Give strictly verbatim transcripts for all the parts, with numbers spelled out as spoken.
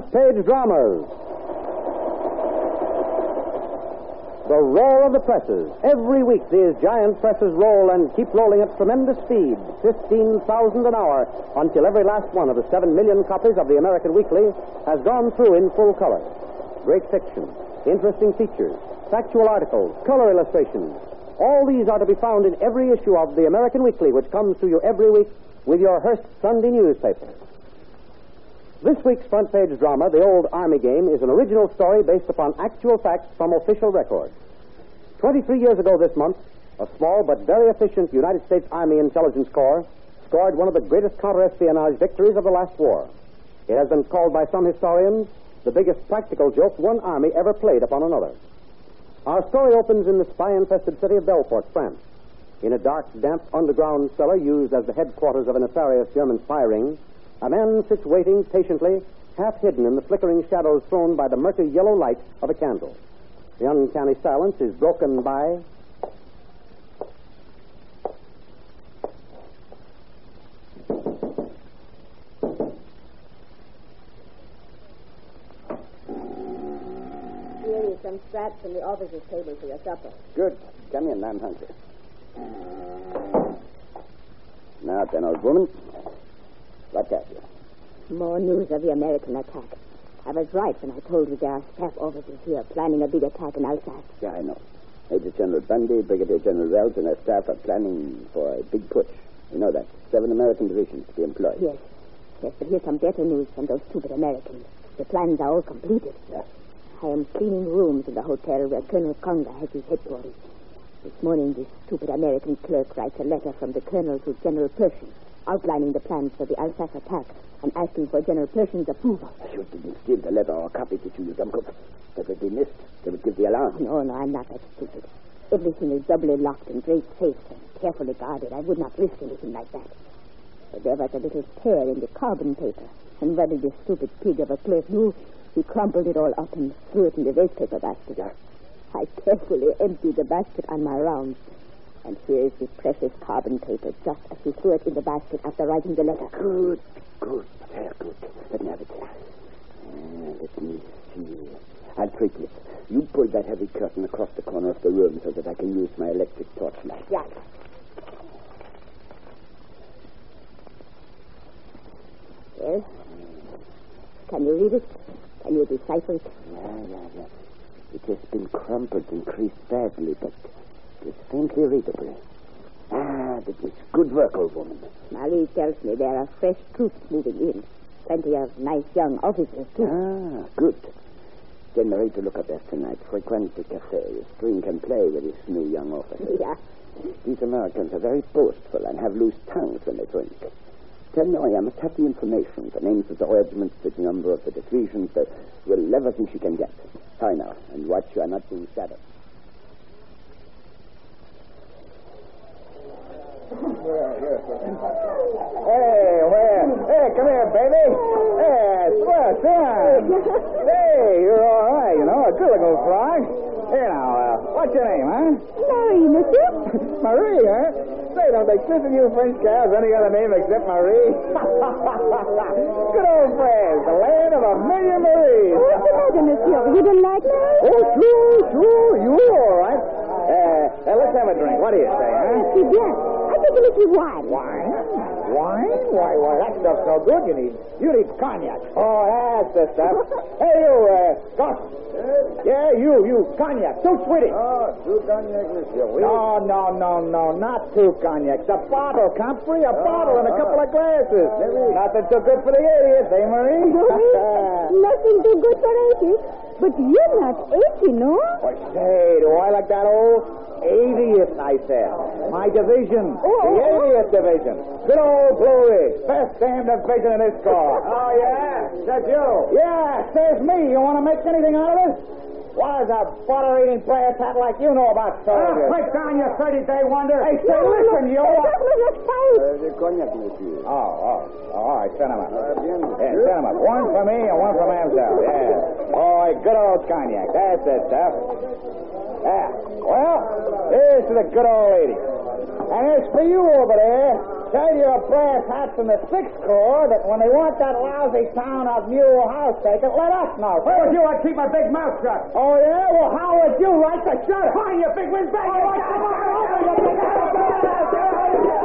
front-page dramas. The roar of the presses. Every week these giant presses roll and keep rolling at tremendous speed, fifteen thousand an hour, until every last one of the seven million copies of the American Weekly has gone through in full color. Great fiction, interesting features, factual articles, color illustrations. All these are to be found in every issue of the American Weekly, which comes to you every week with your Hearst Sunday newspaper. This week's front-page drama, The Old Army Game, is an original story based upon actual facts from official records. Twenty-three years ago this month, a small but very efficient United States Army Intelligence Corps scored one of the greatest counter-espionage victories of the last war. It has been called by some historians the biggest practical joke one army ever played upon another. Our story opens in the spy-infested city of Belfort, France. In a dark, damp underground cellar used as the headquarters of a nefarious German spy ring, a man sits waiting patiently, half hidden in the flickering shadows thrown by the murky yellow light of a candle. The uncanny silence is broken by... Here is some scraps from the officer's table for your supper. Good. Come in, I'm hungry. Now then, old woman. What have you? More news of the American attack. I was right when I told you there are staff officers here planning a big attack in Alsace. Yeah, I know. Major General Bundy, Brigadier General Wells, and their staff are planning for a big push. You know that. Seven American divisions to be employed. Yes. Yes, but here's some better news from those stupid Americans. The plans are all completed. Yeah. I am cleaning rooms in the hotel where Colonel Conga has his headquarters. This morning, this stupid American clerk writes a letter from the colonel to General Pershing, outlining the plans for the Alsace attack and asking for General Pershing's approval. You didn't steal the letter or copy it, you dumbcock. That would be missed. They would give the alarm. No, no, I'm not that stupid. Everything is doubly locked in great safes and carefully guarded. I would not risk anything like that. But there was a little tear in the carbon paper, and what did this stupid pig of a clerk do? He crumpled it all up and threw it in the wastepaper basket. Yeah. I carefully emptied the basket on my rounds. And here is the precious carbon paper, just as he threw it in the basket after writing the letter. Good, good, very good. Let me have it. Uh, let me see. I'll trick it. You pull that heavy curtain across the corner of the room so that I can use my electric torchlight. Yeah. Yes? Can you read it? Can you decipher it? Yeah, yeah, yeah. It has been crumpled and creased badly, but it's faintly readable. Ah, that is good work, old woman. Marie tells me there are fresh troops moving in. Plenty of nice young officers, too. Ah, good. Get Marie to look at us tonight. Frequent the cafes. Drink and play with this new young officer. Yeah. These Americans are very boastful and have loose tongues when they drink. Tell Marie I must have the information, the names of the regiments, the number of the divisions, the, well, everything she can get. Hurry now, and watch you are not being shadowed. Hey, where? Hey, come here, baby. Hey, swear, son. Hey, you're all right, you know, a good little frog. Here now, uh, what's your name, huh? Marie, monsieur. Marie, huh? Say, don't they listen to you French cows any other name except Marie? Good old France, the land of a million Maries. What's the matter, monsieur? You don't like me? Oh, sure, sure. You all right. Uh, uh, let's have a drink. What do you say, huh? Yes, yes. I think a little wine. Wine? Wine? Why, why, that stuff's no good. You need, you need cognac. Oh, that's the stuff. Hey, you, uh, Gus. Yeah, you, you, cognac. Two sweetie. Oh, two cognac, monsieur. Oui. No, no, no, no, not two cognacs. A bottle, Comfrey, a bottle and a couple of glasses. Nothing too good for the idiots, eh, Marie? Nothing too good for eighty. But you're not eighty, no? Why, say, do I like that old? eightieth, I said. My division. Oh, the eightieth division. Good old Blue Ridge. Best damn division in this corps. Oh, yeah? That's you. Yeah, says me. You want to make anything out of it? What does a butter-eating brass hat like you know about soldiers? Break down your thirty-day wonder. Hey, say, listen, you... Uh, the cognac, monsieur. Oh, oh, oh, all right, send 'em up. Uh, bien, Yeah, send 'em up. One for me and one for Mamselle. Yeah. All right, good old cognac. That's it, stuff. Yeah. Well, here's to the good old lady. And as for you over there, tell your brass hats in the Sixth Corps that when they want that lousy town of Mule House taken, let us know. Why would you want to keep my big mouth shut? Oh, yeah? Well, how would you like to shut it? Fine, you big windbag! All right, come on, open it.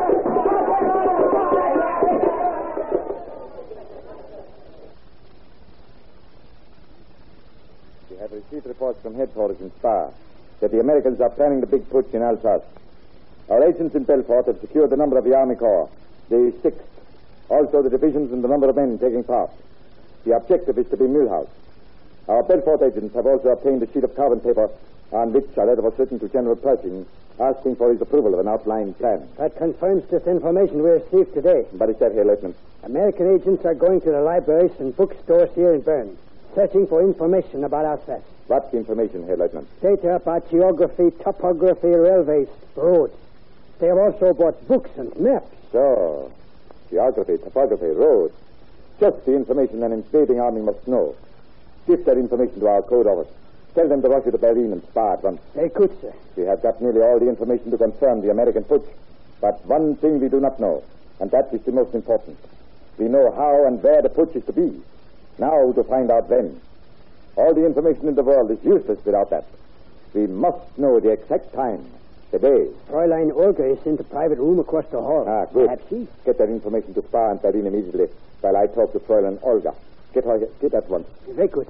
We have received reports from headquarters in Spa that the Americans are planning the big putsch in Alsace. Our agents in Belfort have secured the number of the Army Corps, the sixth, also the divisions and the number of men taking part. The objective is to be Mulhouse. Our Belfort agents have also obtained a sheet of carbon paper on which a letter was written to General Pershing asking for his approval of an outline plan. That confirms this information we received today. What is that, Herr Lieutenant? American agents are going to the libraries and bookstores here in Bern, searching for information about Alsace. What information, Herr Lieutenant? Data about geography, topography, railways, roads. They have also bought books and maps. So, geography, topography, roads. Just the information an invading army must know. Give that information to our code office. Tell them to rush you to Berlin and Spa at once. Very good, sir. We have got nearly all the information to confirm the American putsch. But one thing we do not know, and that is the most important. We know how and where the putsch is to be. Now to find out when. All the information in the world is useless without that. We must know the exact time, the day. Fräulein Olga is in the private room across the hall. Ah, good. Perhaps she... Get that information to Spa and Berlin immediately while I talk to Fräulein Olga. Get her, get at once. Very good.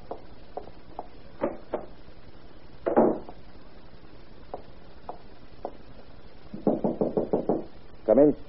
Come in.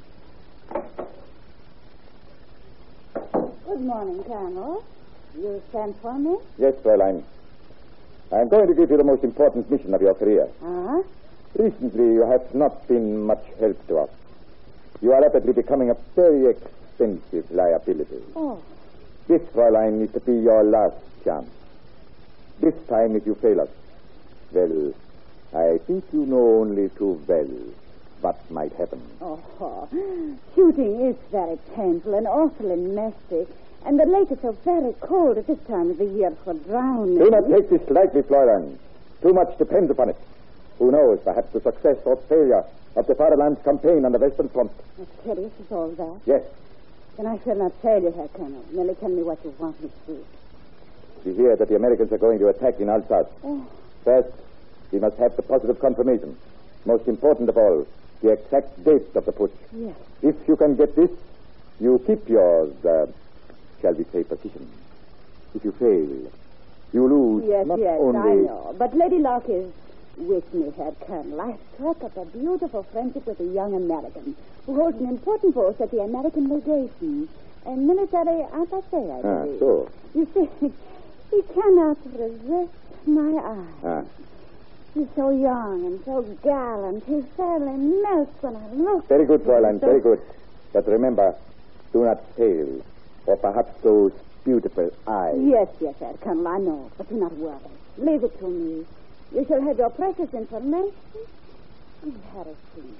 Good morning, Colonel. You sent for me? Yes, Fräulein. I am going to give you the most important mission of your career. Uh-huh. Recently, you have not been much help to us. You are rapidly becoming a very expensive liability. Oh. This, Fräulein, is to be your last chance. This time, if you fail us, well, I think you know only too well what might happen. Oh, shooting is very painful and awfully nasty. And the lake is so very cold at this time of the year for drowning. Do not take this lightly, Fräulein. Too much depends upon it. Who knows, perhaps the success or failure of the Fatherland's campaign on the Western Front. That's curious, is all that. Yes. Then I shall not fail you, Herr Colonel. Merely tell me what you want me to do. We hear that the Americans are going to attack in Alsace. Oh. First, we must have the positive confirmation. Most important of all, the exact date of the putsch. Yes. If you can get this, you keep your, uh, shall we say, position. If you fail, you lose Yes, not yes, only... I know. But Lady Locke is with me, Herr Colonel. I struck up a beautiful friendship with a young American who holds an important post at the American legation. A military attaché, I Ah, believe. so. You see, he cannot resist my eye. Ah. He's so young and so gallant. He fairly melts when I look. Very good, Fräulein, So- very good. But remember, do not fail. Or perhaps those beautiful eyes. Yes, yes, Herr Colonel, I know. But do not worry. Leave it to me. You shall have your precious information in Paris soon.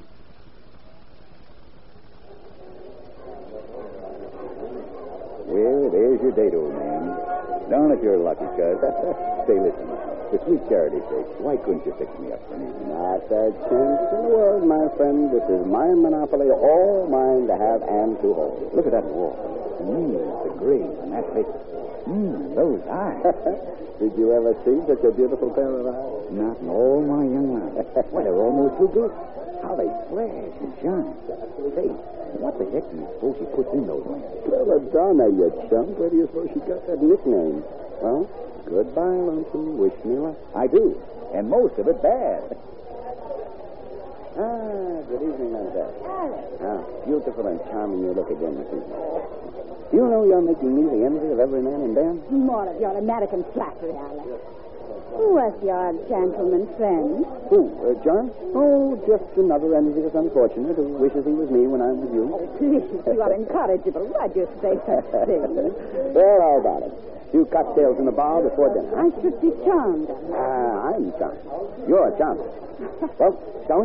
Well, there's your date, old man. Down at your lucky, cuz. Say, listen. For sweet charity's sake, why couldn't you fix me up for an evening? Not a chance in the world, my friend. This is my monopoly, all mine to have and to hold. Look at that wall. Mmm, the grace and that face. Mmm, those eyes. Did you ever see such a beautiful pair of eyes? Not in all my young life. Why, they're almost too good. How they flash and shine. Say, what the heck do you suppose she puts in those ones? Belladonna, you chump. Where do you suppose she got that nickname? Well, goodbye, Lonesome. Wish me luck. I do. And most of it bad. Ah, good evening, Mademoiselle. Alex. How beautiful and charming you look again this evening. Do you know you're making me the envy of every man in Bern? More of your American flattery, Alex. Who was your gentleman friend? Who, uh, John? Oh, just another envious unfortunate who wishes he was me when I'm with you. Oh, please, you are incorrigible. Why'd you say such things? Well, how about it? Few cocktails in the bar before dinner. I should be charmed. Ah, I'm charmed. You're charmed. Well, shall we?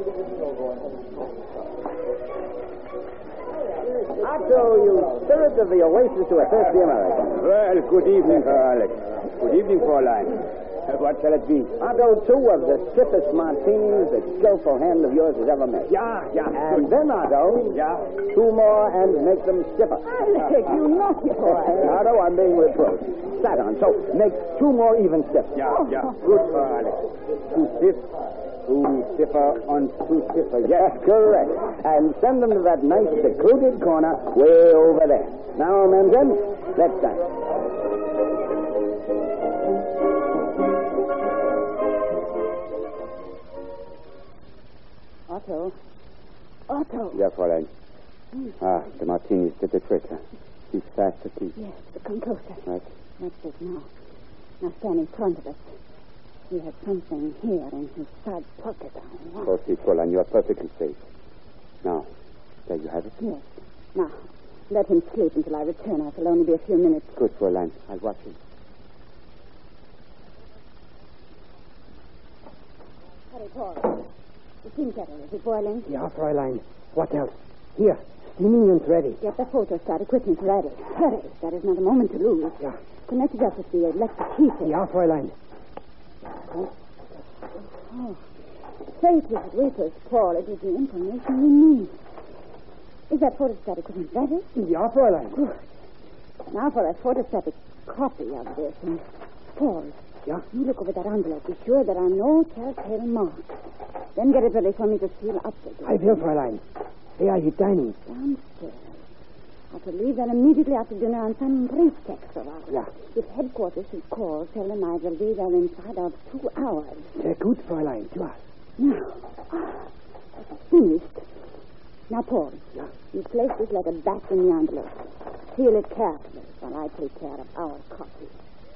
Otto, you spirit of the oasis to a thirsty American. Well, good evening, Herr Alex. Good evening, Fräulein. What shall it be? Otto, two of the stiffest martinis that skillful hand of yours has ever made. Yeah, yeah. And then, Otto, Yeah. two more and make them stiffer. Alec, you naughty boy. Otto, I'm being reproached. Sat on. So make two more even stiff. Yeah, yeah. Good for Alex. Too stiff, too stiffer on too stiffer. Yes, correct. And send them to that nice secluded corner way over there. Now, Menzen, let's dance. Otto. Otto. Yeah, Fräulein. Ah, the martinis did the trick, huh? He's fast asleep. Yes, but come closer. Right. That's it now. Now stand in front of us. He has something here in his side pocket. I want. Proceed, Fräulein. You're perfectly safe. Now, there you have it. Yes. Now, let him sleep until I return. I shall only be a few minutes. Good, Fräulein. I'll watch him. Hurry, Paul. The tea kettle, is it boiling? Ja, Fräulein. What else? Here, steaming and ready. Get the photostat equipment ready. Hurry. There is not a moment to lose. Yeah. Connect it up with the electric heater. Ja, Fräulein. Oh. Say it with it with us, Paul. It is the information we need. Is that photostat equipment ready? Ja, Fräulein. Good. Now for a photostatic copy of this. And Paul, Yeah? you look over that envelope. Be sure there are no telltale marks. Then get it ready for me to seal up with it. I will, Fräulein. Where are you dining? Downstairs. I shall leave then immediately after dinner on some pretext or other. Yeah. If headquarters should call, tell them I will be there inside of two hours. Sehr gut, Fräulein. Klar. Now, ah, finished. Now, Paul, Yeah. you place this letter back in the envelope. Seal it carefully while I take care of our copy.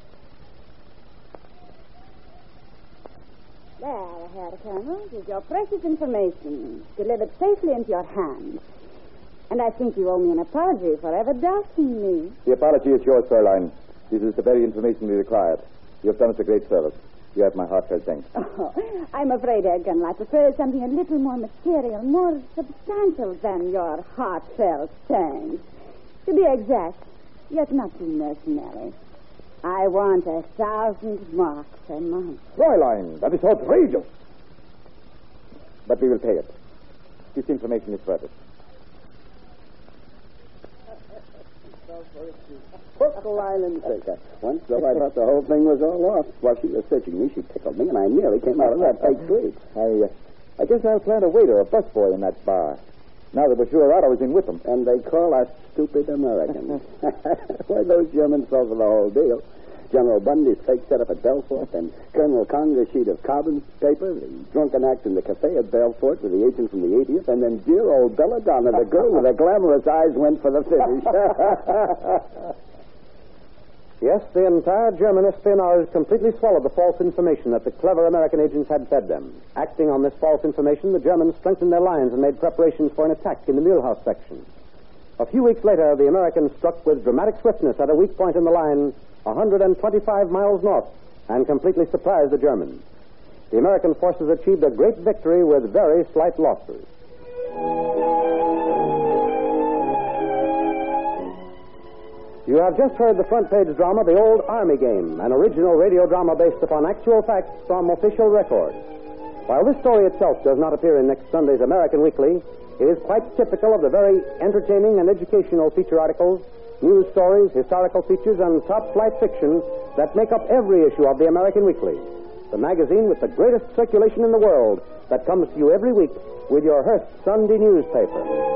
There, Herr Colonel, is your precious information delivered safely into your hands. And I think you owe me an apology for ever doubting me. The apology is yours, Fräulein. This is the very information we required. You have done us a great service. You have my heartfelt thanks. Oh, I'm afraid, Herr Colonel, I prefer something a little more material, more substantial than your heartfelt thanks. To be exact, yet not too mercenary. I want a thousand marks a month. Fräulein, that is outrageous. But we will pay it. This information is worth it. Hook, line, and sinker. Once, though, I thought the whole thing was all off. While she was searching me, she tickled me, and I nearly came out of that fake sleep. I, uh, I guess I'll plant a waiter or a busboy in that bar. Now that we're sure Otto is in with them. And they call us stupid Americans. Why, those Germans fell for the whole deal. General Bundy's fake setup at Belfort, and Colonel Conger's sheet of carbon paper, the drunken act in the cafe at Belfort with the agent from the eightieth, and then dear old Belladonna, the girl with the glamorous eyes, went for the finish. Yes, the entire German espionage completely swallowed the false information that the clever American agents had fed them. Acting on this false information, the Germans strengthened their lines and made preparations for an attack in the Mühlhaus section. A few weeks later, the Americans struck with dramatic swiftness at a weak point in the line, one hundred twenty-five miles north, and completely surprised the Germans. The American forces achieved a great victory with very slight losses. You have just heard the front page drama, The Old Army Game, an original radio drama based upon actual facts from official records. While this story itself does not appear in next Sunday's American Weekly, it is quite typical of the very entertaining and educational feature articles, news stories, historical features, and top-flight fiction that make up every issue of the American Weekly, the magazine with the greatest circulation in the world that comes to you every week with your Hearst Sunday newspaper.